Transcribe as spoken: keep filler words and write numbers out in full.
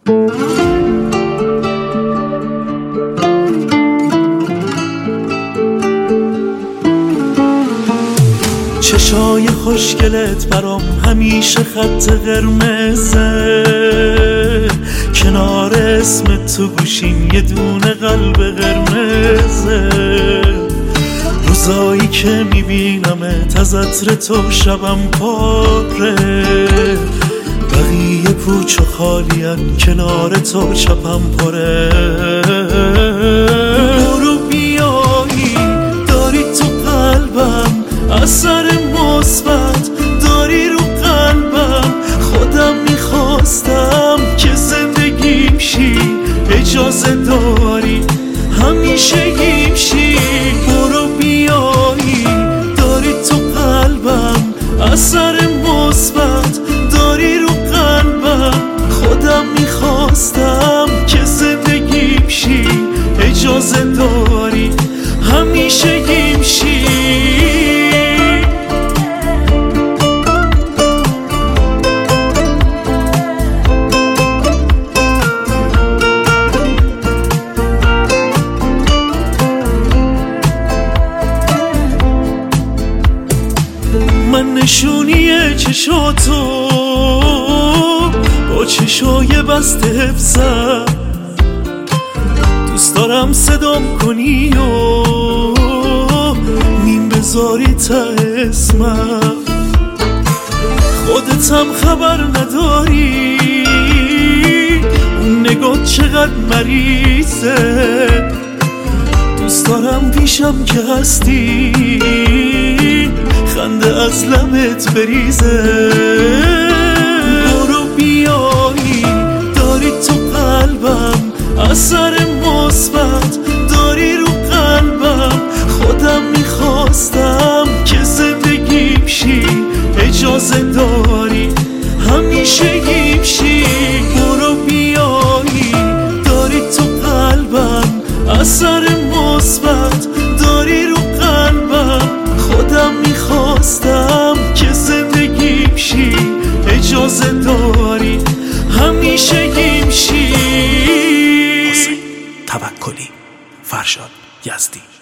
چشای خوشگلت برام همیشه خط قرمزه، کنار اسم تو گوشیم یه دونه قلب قرمزه. روزایی که میبینمت از عطر تو شبم پاره، بقیه پوچ و خالین کنار تو چپم پاره. برو بیایی داری تو قلبم اثر مثبت داری رو قلبم، خودم میخواستم که زندگیم شی، اجازه داری همیشه گیم شی. برو بیایی داری تو قلبم اثر مثبت داری رو قلبم، خودم میخواستم که زندگیم شی، اجازه داری همیشه گیم شی. من نشونی چشاتو با چشای بسته حفظم، دوست دارم صدام کنی و نیم بذاری تا اسمم. خودتم خبر نداری اون نگاه چقدر مریضه، دوست دارم پیشم که هستی خنده از لبت بریزه. برو بیایی داری تو قلبم اثر مثبت داری رو قلبم، خودم میخواستم که زندگیم شی، اجازه داری همیشه گیم شی. برو بیایی داری تو قلبم اثر مثبت داری رو قلبم، خودم میخواستم که زندگیم شی، اجازه داری همیشه گیم شی. حسین توکلی، فرشاد یزدی.